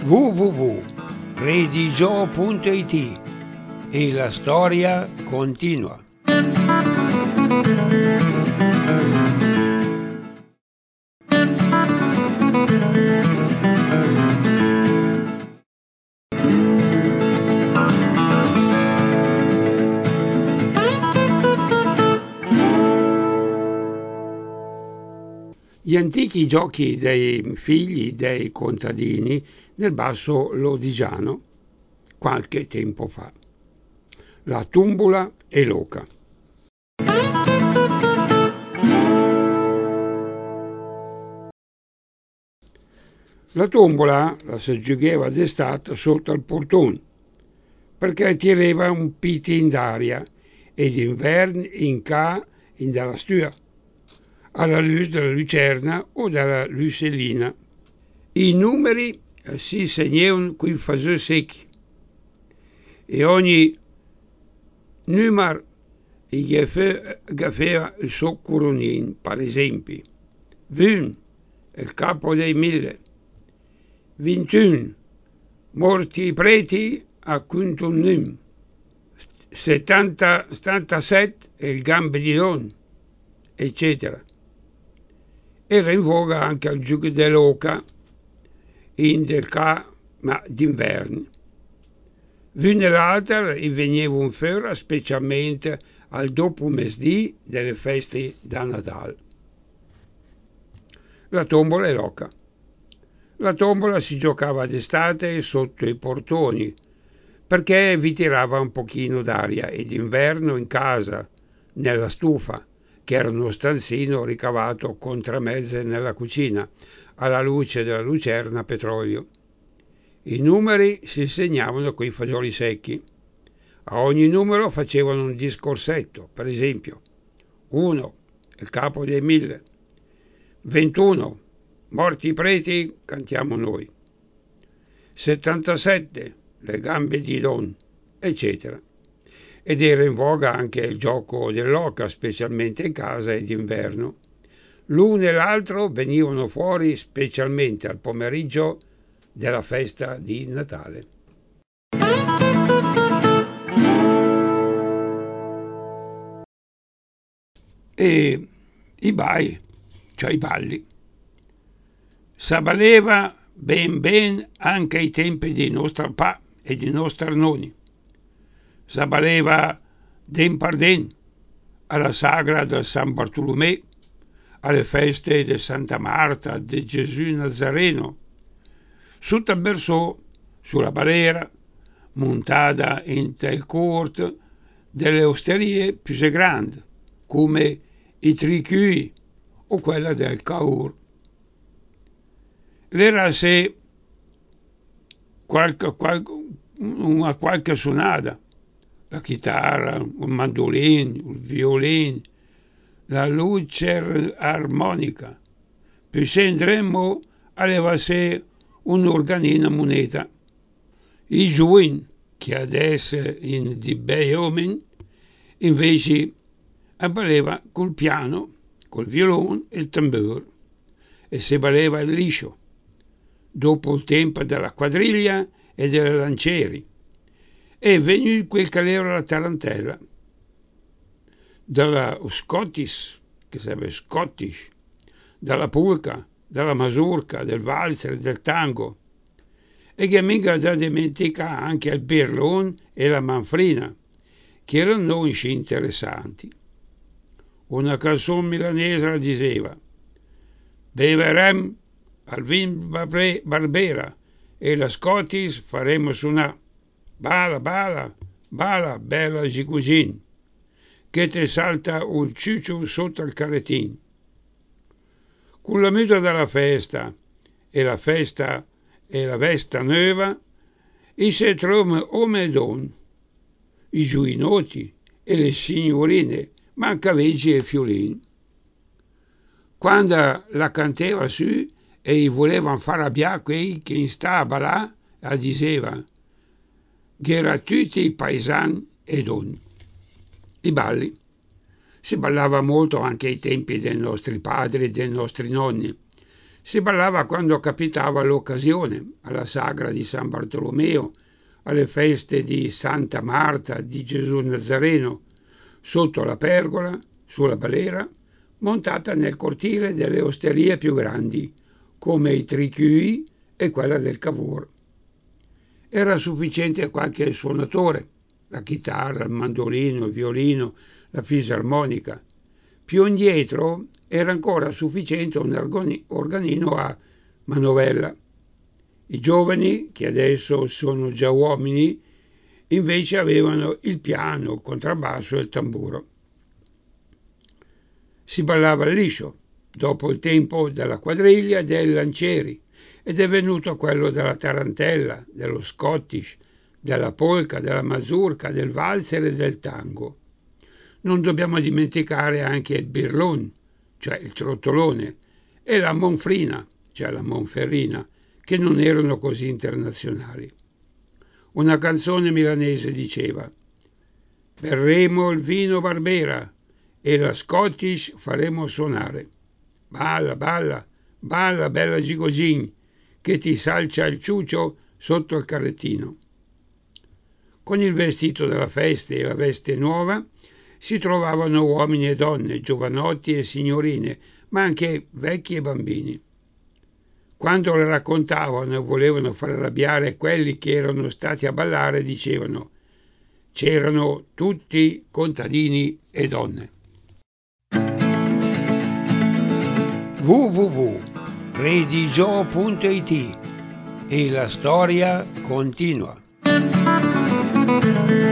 www.redigio.it e la storia continua. Gli antichi giochi dei figli dei contadini nel basso lodigiano, qualche tempo fa. La tumbola e l'oca. La tombola la soggiogava d'estate sotto al portone, perché tirava un pitin d'aria, e d'inverno in ca in dalla stua, alla luce della lucerna o della lucellina. I numeri si segnavano coi fasò secchi, e ogni numero aveva il suo coronin, per esempio. 20, il capo dei 1000. 21, morti i preti a quintunnim. 77, il gambe di don, eccetera. Era in voga anche il gioco dell'oca, in del ca, ma d'inverno. L'una e l'altra venivano fuori specialmente al dopo mesdì delle feste da Natale. La tombola e l'oca. La tombola si giocava d'estate sotto i portoni, perché vi tirava un pochino d'aria, e d'inverno in casa, nella stufa, che era uno stanzino ricavato contramezze nella cucina, alla luce della lucerna a petrolio. I numeri si segnavano coi fagioli secchi. A ogni numero facevano un discorsetto, per esempio: 1, il capo dei 1000. 21, morti i preti, cantiamo noi. 77, le gambe di don, eccetera. Ed era in voga anche il gioco dell'oca, specialmente in casa e d'inverno. L'uno e l'altro venivano fuori specialmente al pomeriggio della festa di Natale. E i bai, cioè i balli. S'avvaleva ben anche ai tempi dei nostri pa e dei nostri nonni. S'avvaleva den parden, alla sagra del San Bartolomè, alle feste di Santa Marta, di Gesù Nazareno, su Tabersò, sulla balera, montata in tel court delle osterie più grandi, come i Tricui o quella del Caur. L'era se una qualche suonata, la chitarra, un mandolin, il violin, la luce armonica. Più se andremmo aveva se un'organina moneta. I giovani, che adesso in di bei uomini, invece avvaleva col piano, col violone e il tamburo, e si valeva il liscio, dopo il tempo della quadriglia e delle lancieri, e venne quel che era la tarantella, dalla Scottish, che sarebbe Scottish, dalla polka, dalla mazurka, del valzer e del tango, e che mica da dimentica anche il birlone e la manfrina, che erano noi interessanti. Una canzone milanese la diceva: beverem al vin Barbera e la Scottish faremo suonare. Bala, bala, bala, bella gicugin, che ti salta un ciuccio sotto il carrettin. Con la muta della festa e la vesta nuova, e si trovano uomini e donne, i giovinoti e le signorine, mancaveggi e fiolini. Quando la canteva su e gli volevano far arrabbiare quei che in sta a ballare, la diceva: che era tutti i paesani e donne. I balli. Si ballava molto anche ai tempi dei nostri padri e dei nostri nonni. Si ballava quando capitava l'occasione, alla sagra di San Bartolomeo, alle feste di Santa Marta, di Gesù Nazareno, sotto la pergola, sulla balera, montata nel cortile delle osterie più grandi, come i Triqui e quella del Cavour. Era sufficiente qualche suonatore, la chitarra, il mandolino, il violino, la fisarmonica. Più indietro era ancora sufficiente un organino a manovella. I giovani, che adesso sono già uomini, invece avevano il piano, il contrabbasso e il tamburo. Si ballava liscio, dopo il tempo della quadriglia e dei lancieri, ed è venuto quello della tarantella, dello scottish, della polka, della mazurka, del valzer e del tango. Non dobbiamo dimenticare anche il birlon, cioè il trottolone, e la monfrina, cioè la monferrina, che non erano così internazionali. Una canzone milanese diceva: berremo il vino Barbera e la Scottish faremo suonare. Balla, balla, balla, bella Gigogin, che ti salcia il ciucio sotto il carrettino. Con il vestito della festa e la veste nuova si trovavano uomini e donne, giovanotti e signorine, ma anche vecchi e bambini. Quando le raccontavano e volevano far arrabbiare quelli che erano stati a ballare, dicevano: c'erano tutti contadini e donne. www.redigio.it e la storia continua.